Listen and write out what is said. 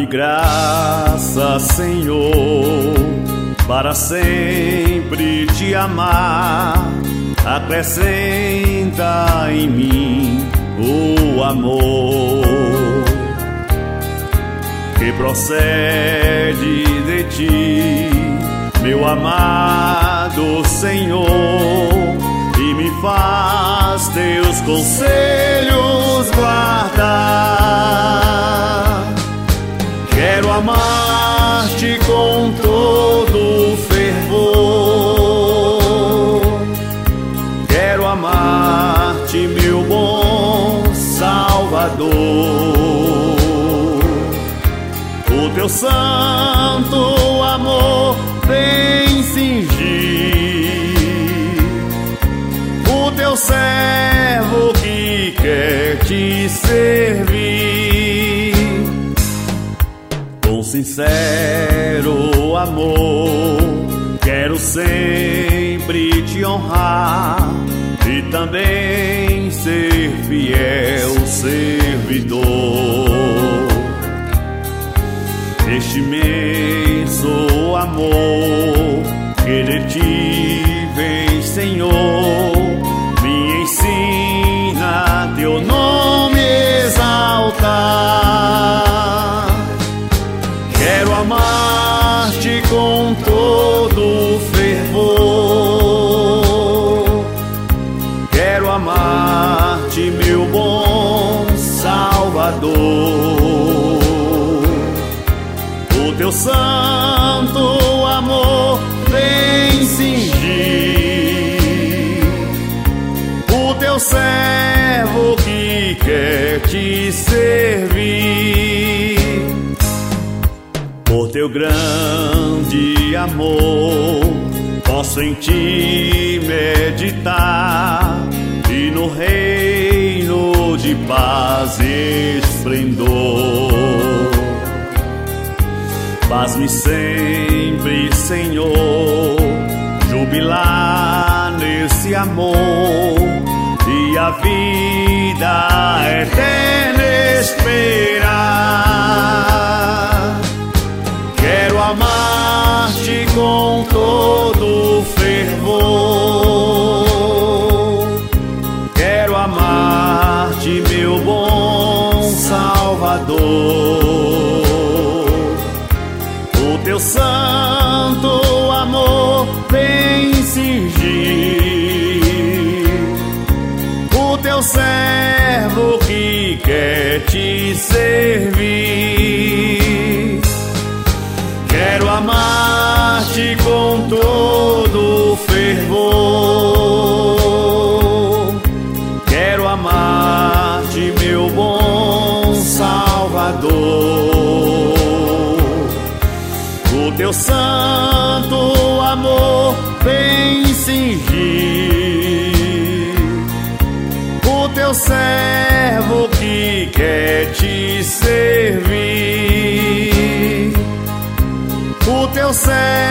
graça, Senhor, para sempre te amar. Acrescenta em mim o amor que procede de ti, meu amado Senhor, e me faz teus conselhos guardar. Quero amar-te com todo fervor, quero amar-te, meu bom Salvador. O teu santo amor vem cingir o teu servo que quer te servir. Com sincero amor quero sempre te honrar e também ser fiel servidor. Este imenso amor que de ti vem, Senhor, me ensina teu nome exaltar. Quero amar-te com todo fervor, quero amar-te, meu bom Salvador. O teu santo amor vem cingir o teu servo que quer te servir. Por teu grande amor posso em ti meditar e no reino de paz e esplendor. Faz-me sempre, Senhor, jubilar nesse amor e a vida eterna esperar. Quero amar-te com todo fervor, quero amar-te, meu bom Salvador. O teu santo amor vem cingir o teu servo que quer te servir. Quero amar-te com todo fervor, quero amar-te, meu bom Salvador. O teu santo amor vem cingir o teu servo que quer te servir. O teu servo